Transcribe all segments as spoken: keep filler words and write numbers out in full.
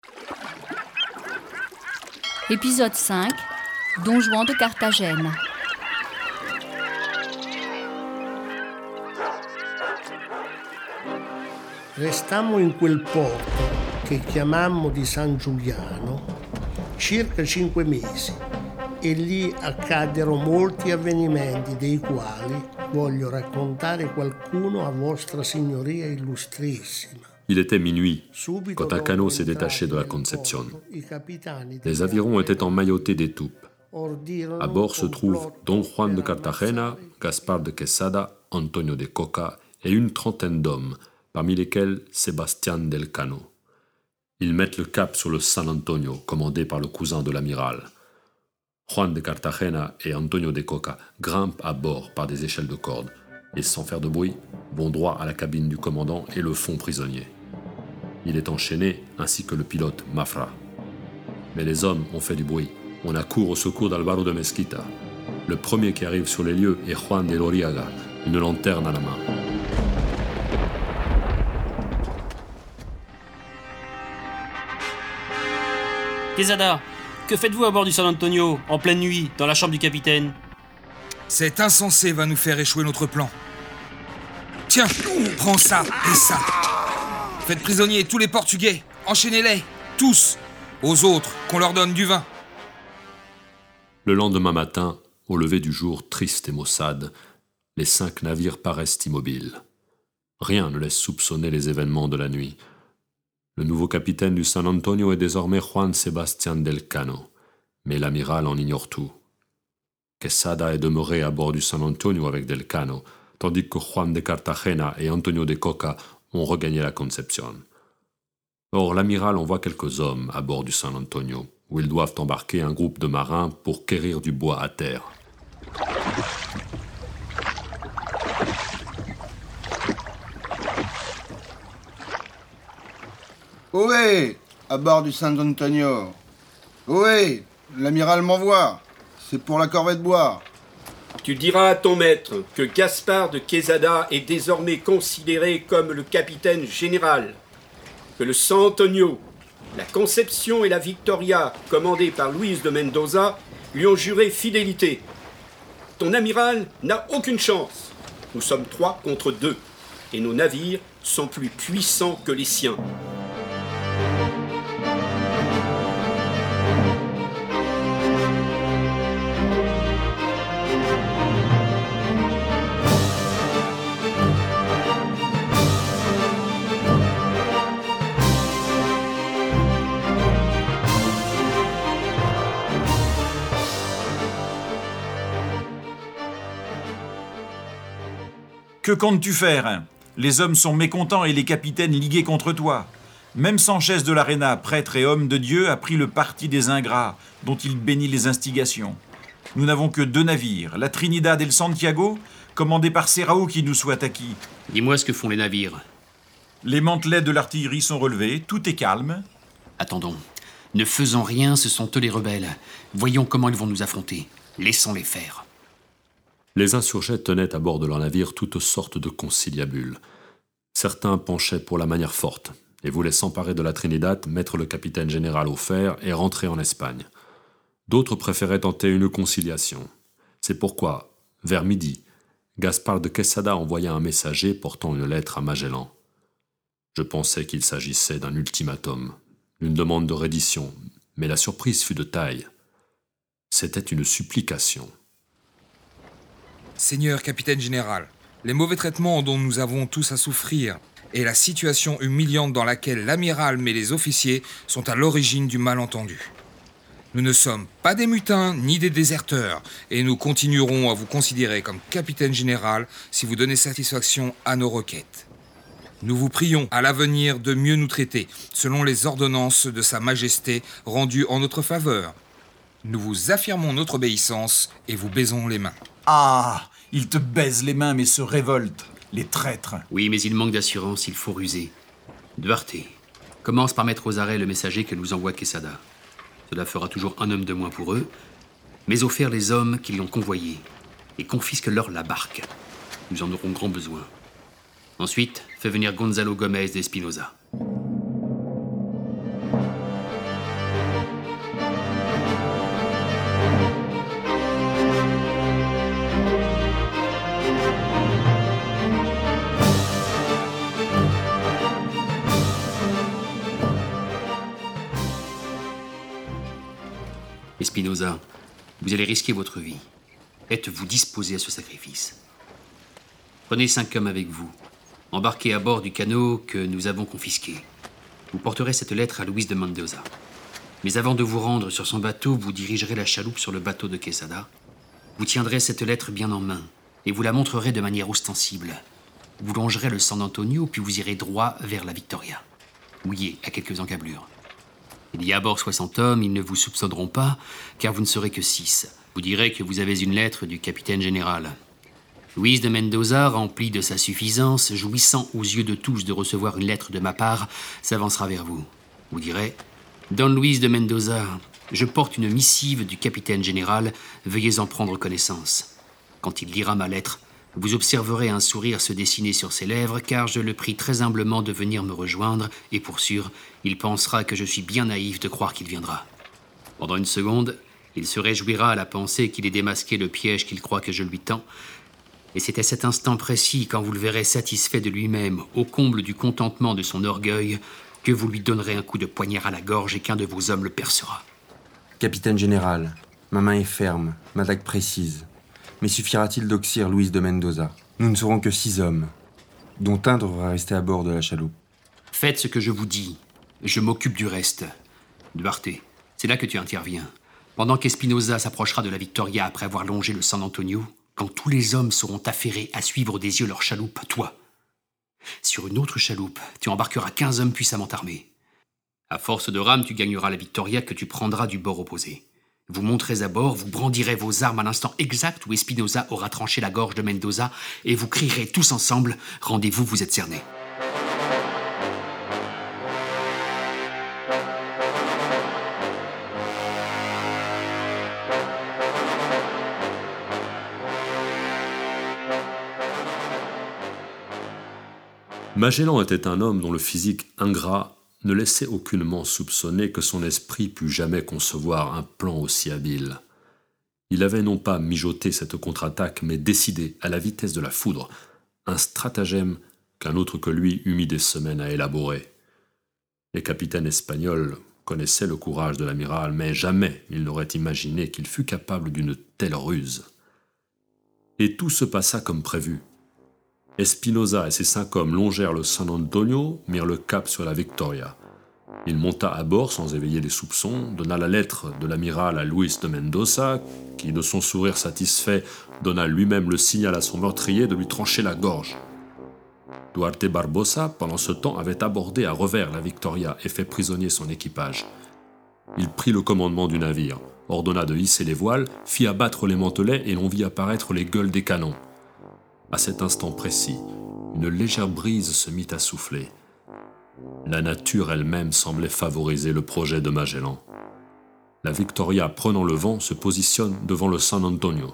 Épisode cinq, Don Juan de Carthagène. Restammo in quel porto che chiamammo di San Giuliano circa cinque mesi e lì accaddero molti avvenimenti dei quali voglio raccontare qualcuno a vostra signoria illustrissima. Il était minuit quand un canot s'est détaché de la Concepción. Les avirons étaient emmaillotés d'étoupes. À bord se trouvent Don Juan de Cartagena, Gaspar de Quesada, Antonio de Coca et une trentaine d'hommes, parmi lesquels Sebastián del Cano. Ils mettent le cap sur le San Antonio, commandé par le cousin de l'amiral. Juan de Cartagena et Antonio de Coca grimpent à bord par des échelles de corde et, sans faire de bruit, vont droit à la cabine du commandant et le font prisonnier. Il est enchaîné, ainsi que le pilote Mafra. Mais les hommes ont fait du bruit. On accourt au secours d'Alvaro de Mesquita. Le premier qui arrive sur les lieux est Juan de Loriaga, une lanterne à la main. Quesada, que faites-vous à bord du San Antonio, en pleine nuit, dans la chambre du capitaine ? Cet insensé va nous faire échouer notre plan. Tiens, prends ça et ça. Faites prisonniers tous les Portugais, enchaînez-les, tous, aux autres, qu'on leur donne du vin. Le lendemain matin, au lever du jour triste et maussade, les cinq navires paraissent immobiles. Rien ne laisse soupçonner les événements de la nuit. Le nouveau capitaine du San Antonio est désormais Juan Sebastián del Cano, mais l'amiral en ignore tout. Quesada est demeuré à bord du San Antonio avec del Cano, tandis que Juan de Cartagena et Antonio de Coca ont regagné la Concepción. Or, l'amiral envoie quelques hommes à bord du San Antonio, où ils doivent embarquer un groupe de marins pour quérir du bois à terre. Ohé, à bord du San Antonio. Ohé, l'amiral m'envoie. C'est pour la corvette bois. Tu diras à ton maître que Gaspar de Quesada est désormais considéré comme le capitaine général, que le San Antonio, la Concepción et la Victoria, commandées par Luis de Mendoza, lui ont juré fidélité. Ton amiral n'a aucune chance. Nous sommes trois contre deux, et nos navires sont plus puissants que les siens. Que comptes-tu faire ? Les hommes sont mécontents et les capitaines ligués contre toi. Même Sanchez de l'Arena, prêtre et homme de Dieu, a pris le parti des ingrats, dont il bénit les instigations. Nous n'avons que deux navires, la Trinidad et le Santiago, commandés par Serrao qui nous soit acquis. Dis-moi ce que font les navires. Les mantelets de l'artillerie sont relevés, tout est calme. Attendons. Ne faisons rien, ce sont eux les rebelles. Voyons comment ils vons nous affronter. Laissons-les faire. Les insurgés tenaient à bord de leur navire toutes sortes de conciliabules. Certains penchaient pour la manière forte et voulaient s'emparer de la Trinidad, mettre le capitaine général au fer et rentrer en Espagne. D'autres préféraient tenter une conciliation. C'est pourquoi, vers midi, Gaspar de Quesada envoya un messager portant une lettre à Magellan. Je pensais qu'il s'agissait d'un ultimatum, d'une demande de reddition, mais la surprise fut de taille. C'était une supplication. Seigneur capitaine général, les mauvais traitements dont nous avons tous à souffrir et la situation humiliante dans laquelle l'amiral met les officiers sont à l'origine du malentendu. Nous ne sommes pas des mutins ni des déserteurs et nous continuerons à vous considérer comme capitaine général si vous donnez satisfaction à nos requêtes. Nous vous prions à l'avenir de mieux nous traiter selon les ordonnances de Sa Majesté rendues en notre faveur. Nous vous affirmons notre obéissance et vous baisons les mains. Ah, ils te baisent les mains mais se révoltent, les traîtres. Oui, mais il manque d'assurance, il faut ruser. Duarte, commence par mettre aux arrêts le messager que nous envoie Quesada. Cela fera toujours un homme de moins pour eux, mais offert les hommes qui l'ont convoyé et confisque-leur la barque. Nous en aurons grand besoin. Ensuite, fais venir Gonzalo Gomez d'Espinosa. Espinosa, vous allez risquer votre vie. Êtes-vous disposé à ce sacrifice? Prenez cinq hommes avec vous. Embarquez à bord du canot que nous avons confisqué. Vous porterez cette lettre à Luis de Mendoza. Mais avant de vous rendre sur son bateau, vous dirigerez la chaloupe sur le bateau de Quesada. Vous tiendrez cette lettre bien en main et vous la montrerez de manière ostensible. Vous longerez le San Antonio, puis vous irez droit vers la Victoria, mouillé à quelques encablures. Il y a à bord soixante hommes, ils ne vous soupçonneront pas, car vous ne serez que six. Vous direz que vous avez une lettre du capitaine général. Luis de Mendoza, rempli de sa suffisance, jouissant aux yeux de tous de recevoir une lettre de ma part, s'avancera vers vous. Vous direz « Don Luis de Mendoza, je porte une missive du capitaine général, veuillez en prendre connaissance. » Quand il lira ma lettre, vous observerez un sourire se dessiner sur ses lèvres, car je le prie très humblement de venir me rejoindre, et pour sûr, il pensera que je suis bien naïf de croire qu'il viendra. Pendant une seconde, il se réjouira à la pensée qu'il ait démasqué le piège qu'il croit que je lui tends, et c'est à cet instant précis, quand vous le verrez satisfait de lui-même, au comble du contentement de son orgueil, que vous lui donnerez un coup de poignard à la gorge et qu'un de vos hommes le percera. Capitaine général, ma main est ferme, ma dague précise. Mais suffira-t-il d'oxyre Luis de Mendoza? Nous ne serons que six hommes, dont un devra rester à bord de la chaloupe. Faites ce que je vous dis. Je m'occupe du reste. Duarte, c'est là que tu interviens. Pendant qu'Espinosa s'approchera de la Victoria après avoir longé le San Antonio, quand tous les hommes seront affairés à suivre des yeux leur chaloupe, toi, sur une autre chaloupe, tu embarqueras quinze hommes puissamment armés. À force de rames, tu gagneras la Victoria que tu prendras du bord opposé. Vous monterez à bord, vous brandirez vos armes à l'instant exact où Espinosa aura tranché la gorge de Mendoza et vous crierez tous ensemble « Rendez-vous, vous êtes cernés ». Magellan était un homme dont le physique ingrat ne laissait aucunement soupçonner que son esprit pût jamais concevoir un plan aussi habile. Il avait non pas mijoté cette contre-attaque, mais décidé, à la vitesse de la foudre, un stratagème qu'un autre que lui eût mis des semaines à élaborer. Les capitaines espagnols connaissaient le courage de l'amiral, mais jamais ils n'auraient imaginé qu'il fût capable d'une telle ruse. Et tout se passa comme prévu. Espinosa et ses cinq hommes longèrent le San Antonio, mirent le cap sur la Victoria. Il monta à bord sans éveiller les soupçons, donna la lettre de l'amiral à Luis de Mendoza, qui, de son sourire satisfait, donna lui-même le signal à son meurtrier de lui trancher la gorge. Duarte Barbosa, pendant ce temps, avait abordé à revers la Victoria et fait prisonnier son équipage. Il prit le commandement du navire, ordonna de hisser les voiles, fit abattre les mantelets et l'on vit apparaître les gueules des canons. À cet instant précis, une légère brise se mit à souffler. La nature elle-même semblait favoriser le projet de Magellan. La Victoria, prenant le vent, se positionne devant le San Antonio.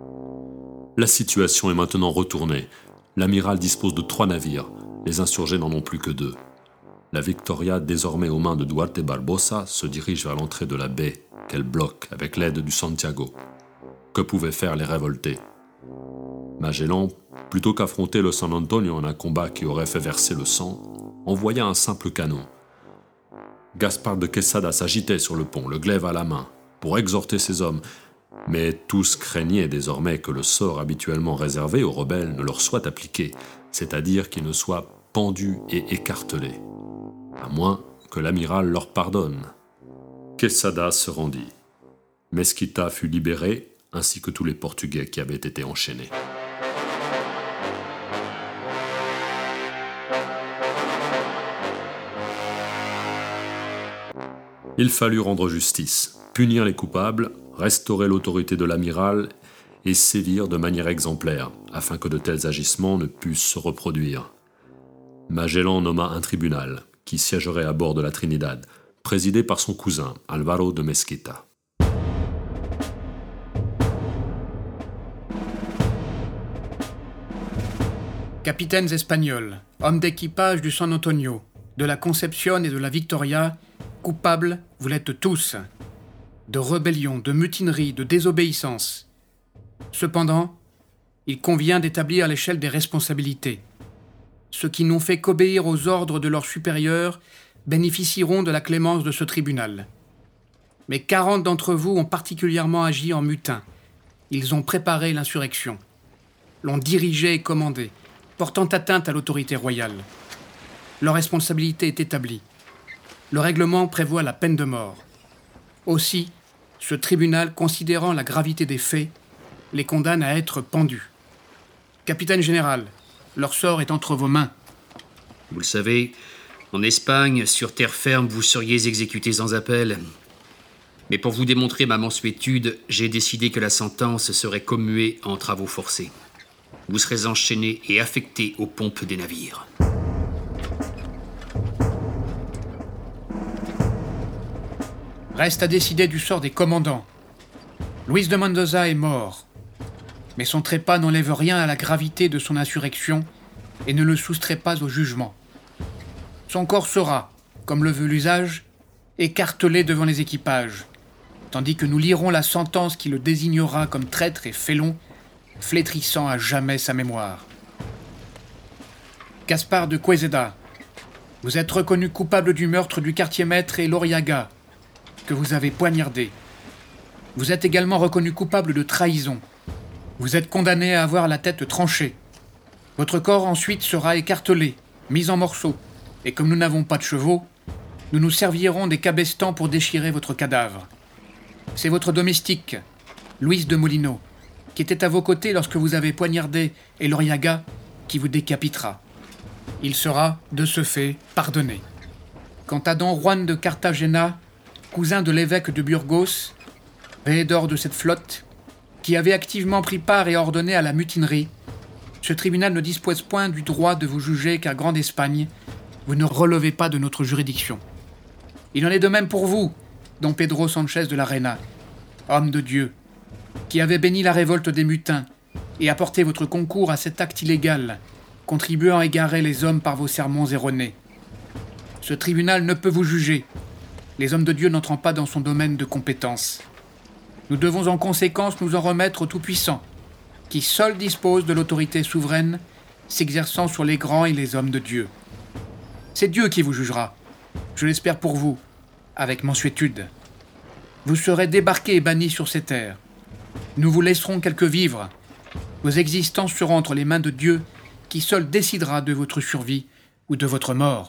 La situation est maintenant retournée. L'amiral dispose de trois navires. Les insurgés n'en ont plus que deux. La Victoria, désormais aux mains de Duarte Barbosa, se dirige vers l'entrée de la baie, qu'elle bloque avec l'aide du Santiago. Que pouvaient faire les révoltés? Magellan, plutôt qu'affronter le San Antonio en un combat qui aurait fait verser le sang, envoya un simple canon. Gaspard de Quesada s'agitait sur le pont, le glaive à la main, pour exhorter ses hommes, mais tous craignaient désormais que le sort habituellement réservé aux rebelles ne leur soit appliqué, c'est-à-dire qu'ils ne soient pendus et écartelés, à moins que l'amiral leur pardonne. Quesada se rendit. Mesquita fut libéré, ainsi que tous les Portugais qui avaient été enchaînés. Il fallut rendre justice, punir les coupables, restaurer l'autorité de l'amiral et sévir de manière exemplaire, afin que de tels agissements ne pussent se reproduire. Magellan nomma un tribunal, qui siégerait à bord de la Trinidad, présidé par son cousin, Alvaro de Mesquita. Capitaines espagnols, hommes d'équipage du San Antonio, de la Concepción et de la Victoria, coupables, vous l'êtes tous, de rébellion, de mutinerie, de désobéissance. Cependant, il convient d'établir l'échelle des responsabilités. Ceux qui n'ont fait qu'obéir aux ordres de leurs supérieurs bénéficieront de la clémence de ce tribunal. mais quarante d'entre vous ont particulièrement agi en mutins. Ils ont préparé l'insurrection, l'ont dirigée et commandée, portant atteinte à l'autorité royale. Leur responsabilité est établie. Le règlement prévoit la peine de mort. Aussi, ce tribunal, considérant la gravité des faits, les condamne à être pendus. Capitaine général, leur sort est entre vos mains. Vous le savez, en Espagne, sur terre ferme, vous seriez exécuté sans appel. Mais pour vous démontrer ma mansuétude, j'ai décidé que la sentence serait commuée en travaux forcés. Vous serez enchaîné et affecté aux pompes des navires. Reste à décider du sort des commandants. Luis de Mendoza est mort, mais son trépas n'enlève rien à la gravité de son insurrection et ne le soustrait pas au jugement. Son corps sera, comme le veut l'usage, écartelé devant les équipages, tandis que nous lirons la sentence qui le désignera comme traître et félon, flétrissant à jamais sa mémoire. Gaspard de Quesada, vous êtes reconnu coupable du meurtre du quartier-maître Elorriaga, que vous avez poignardé. Vous êtes également reconnu coupable de trahison. Vous êtes condamné à avoir la tête tranchée. Votre corps ensuite sera écartelé, mis en morceaux, et comme nous n'avons pas de chevaux, nous nous servirons des cabestans pour déchirer votre cadavre. C'est votre domestique, Luis de Molino, qui était à vos côtés lorsque vous avez poignardé Elorriaga, qui vous décapitera. Il sera, de ce fait, pardonné. Quant à don Juan de Cartagena, cousin de l'évêque de Burgos, veilledor de cette flotte, qui avait activement pris part et ordonné à la mutinerie, ce tribunal ne dispose point du droit de vous juger qu'à Grande Espagne, vous ne relevez pas de notre juridiction. Il en est de même pour vous, don Pedro Sanchez de la Reina, homme de Dieu, qui avait béni la révolte des mutins et apporté votre concours à cet acte illégal, contribuant à égarer les hommes par vos sermons erronés. Ce tribunal ne peut vous juger, les hommes de Dieu n'entrant pas dans son domaine de compétence. Nous devons en conséquence nous en remettre au Tout-Puissant, qui seul dispose de l'autorité souveraine, s'exerçant sur les grands et les hommes de Dieu. C'est Dieu qui vous jugera, je l'espère pour vous, avec mansuétude. Vous serez débarqués et bannis sur ces terres. Nous vous laisserons quelques vivres. Vos existences seront entre les mains de Dieu, qui seul décidera de votre survie ou de votre mort.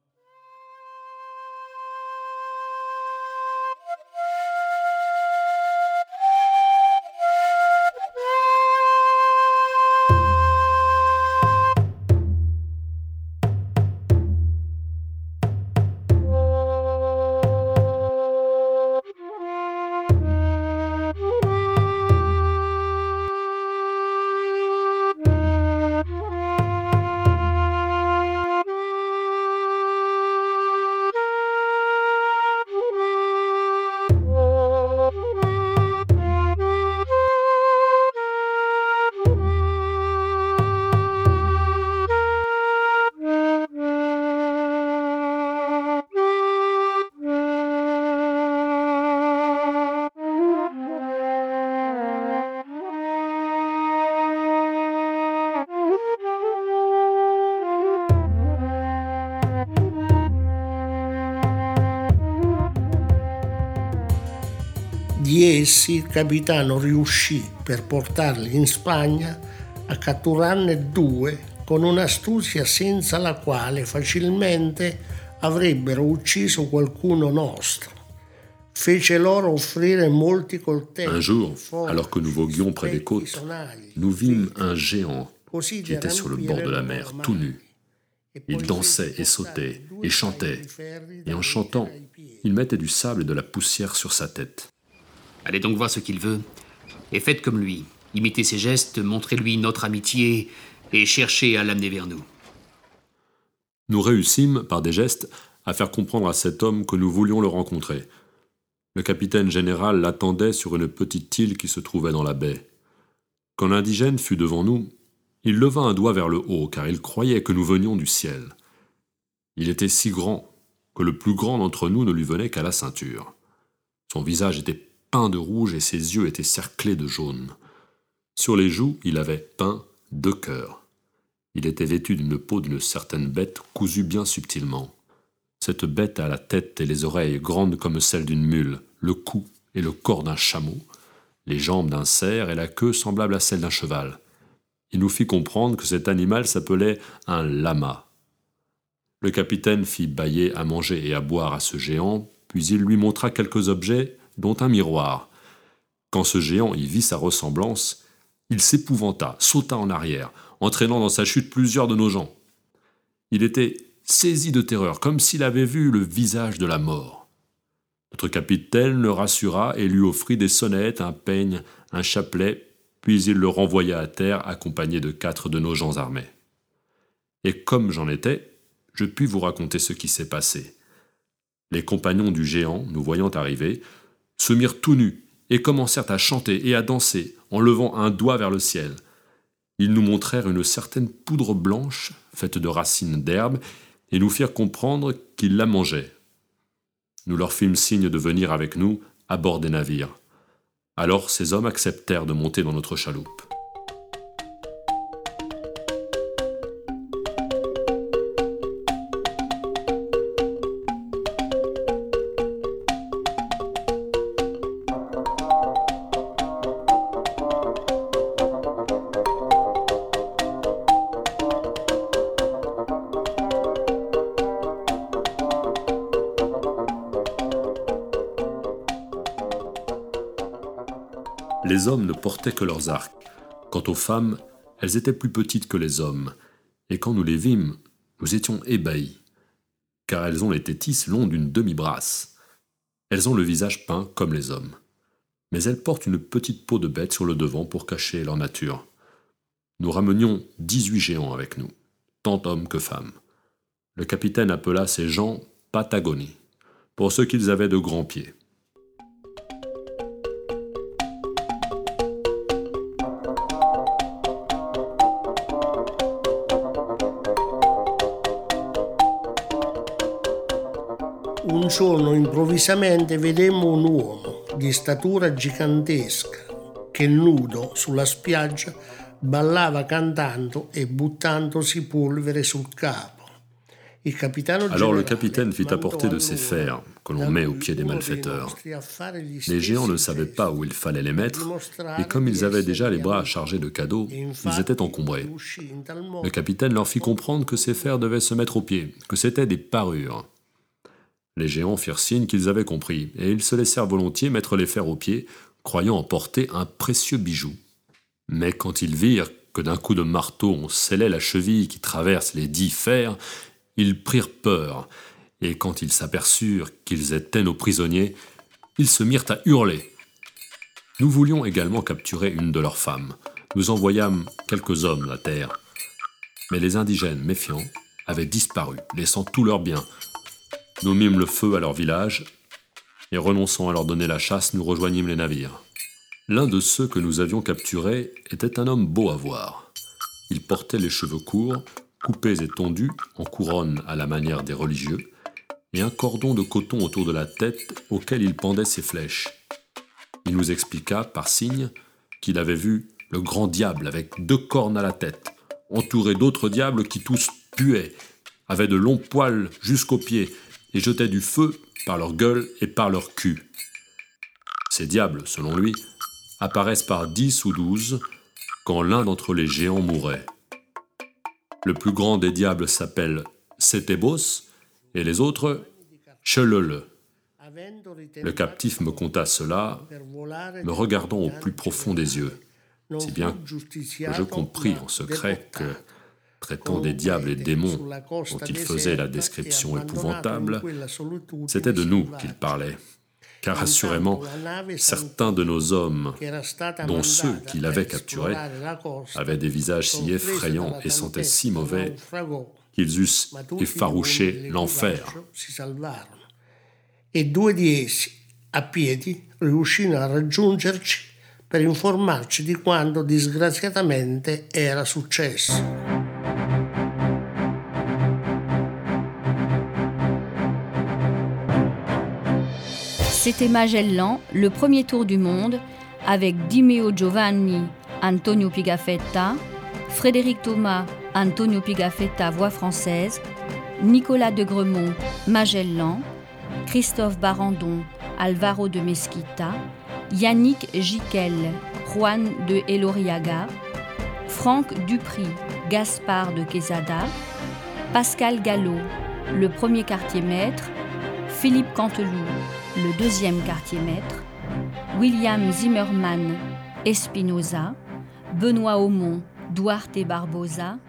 Di essi il capitano riuscì, per portarli in Spagna, a catturarne due con un'astuzia senza la quale facilmente avrebbero ucciso qualcuno nostro. Fece loro offrire molti coltelli. Un jour, alors que nous voguions près des côtes, nous vîmes un géant qui était sur le bord de la mer, tout nu. Il dansait et sautait et chantait, et en chantant, il mettait du sable et de la poussière sur sa tête. Allez donc voir ce qu'il veut, et faites comme lui. Imitez ses gestes, montrez-lui notre amitié, et cherchez à l'amener vers nous. Nous réussîmes, par des gestes, à faire comprendre à cet homme que nous voulions le rencontrer. Le capitaine général l'attendait sur une petite île qui se trouvait dans la baie. Quand l'indigène fut devant nous, il leva un doigt vers le haut, car il croyait que nous venions du ciel. Il était si grand que le plus grand d'entre nous ne lui venait qu'à la ceinture. Son visage était peint de rouge et ses yeux étaient cerclés de jaune. Sur les joues, il avait peint deux cœurs. Il était vêtu d'une peau d'une certaine bête cousue bien subtilement. Cette bête a la tête et les oreilles grandes comme celles d'une mule, le cou et le corps d'un chameau, les jambes d'un cerf et la queue semblable à celle d'un cheval. Il nous fit comprendre que cet animal s'appelait un lama. Le capitaine fit bâiller à manger et à boire à ce géant, puis il lui montra quelques objets, dont un miroir. Quand ce géant y vit sa ressemblance, il s'épouvanta, sauta en arrière, entraînant dans sa chute plusieurs de nos gens. Il était saisi de terreur, comme s'il avait vu le visage de la mort. Notre capitaine le rassura et lui offrit des sonnettes, un peigne, un chapelet, puis il le renvoya à terre accompagné de quatre de nos gens armés. Et comme j'en étais, je puis vous raconter ce qui s'est passé. Les compagnons du géant, nous voyant arriver, se mirent tout nus et commencèrent à chanter et à danser en levant un doigt vers le ciel. Ils nous montrèrent une certaine poudre blanche faite de racines d'herbe et nous firent comprendre qu'ils la mangeaient. Nous leur fîmes signe de venir avec nous à bord des navires. Alors ces hommes acceptèrent de monter dans notre chaloupe. Les hommes ne portaient que leurs arcs. Quant aux femmes, elles étaient plus petites que les hommes, et quand nous les vîmes, nous étions ébahis, car elles ont les tétis longs d'une demi-brasse. Elles ont le visage peint comme les hommes, mais elles portent une petite peau de bête sur le devant pour cacher leur nature. Nous ramenions dix-huit géants avec nous, tant hommes que femmes. Le capitaine appela ces gens Patagoni, pour ce qu'ils avaient de grands pieds. Un giorno improvvisamente vedemmo un uomo di statura gigantesca che nudo sulla spiaggia ballava cantando e buttandosi polvere sul capo. Alors le capitaine fit apporter de ces fers que l'on met au pied des malfaiteurs. Les géants ne savaient pas où il fallait les mettre, et comme ils avaient déjà les bras chargés de cadeaux, ils étaient encombrés. Le capitaine leur fit comprendre que ces fers devaient se mettre aux pieds, que c'étaient des parures. Les géants firent signe qu'ils avaient compris, et ils se laissèrent volontiers mettre les fers aux pieds, croyant emporter un précieux bijou. Mais quand ils virent que d'un coup de marteau on scellait la cheville qui traverse les dix fers, ils prirent peur, et quand ils s'aperçurent qu'ils étaient nos prisonniers, ils se mirent à hurler. Nous voulions également capturer une de leurs femmes. Nous envoyâmes quelques hommes à terre. Mais les indigènes méfiants avaient disparu, laissant tous leurs biens. Nous mîmes le feu à leur village, et renonçant à leur donner la chasse, nous rejoignîmes les navires. L'un de ceux que nous avions capturés était un homme beau à voir. Il portait les cheveux courts, coupés et tondus en couronne à la manière des religieux, et un cordon de coton autour de la tête auquel il pendait ses flèches. Il nous expliqua, par signe, qu'il avait vu le grand diable avec deux cornes à la tête, entouré d'autres diables qui tous puaient, avaient de longs poils jusqu'aux pieds, et jetaient du feu par leur gueule et par leur cul. Ces diables, selon lui, apparaissent par dix ou douze quand l'un d'entre les géants mourait. Le plus grand des diables s'appelle Setebos et les autres Chelele. Le captif me conta cela, me regardant au plus profond des yeux, si bien que je compris en secret que, traitant des diables et démons dont il faisait la description épouvantable, c'était de nous qu'il parlait. Car assurément, certains de nos hommes, dont ceux qui l'avaient capturé, avaient des visages si effrayants et sentaient si mauvais qu'ils eussent effarouché l'enfer. E due di essi, a piedi, riuscirono a raggiungerci per informarci di quanto disgraziatamente era successo. C'était Magellan, le premier tour du monde, avec Dimeo Giovanni, Antonio Pigafetta, Frédéric Thomas, Antonio Pigafetta, voix française, Nicolas de Gremont, Magellan, Christophe Barandon, Alvaro de Mesquita, Yannick Jiquel, Juan de Eloriaga, Franck Dupry, Gaspard de Quesada, Pascal Gallo, le premier quartier-maître, Philippe Canteloup, le deuxième quartier-maître, William Zimmermann, Espinoza, Benoît Aumont, Duarte Barbosa,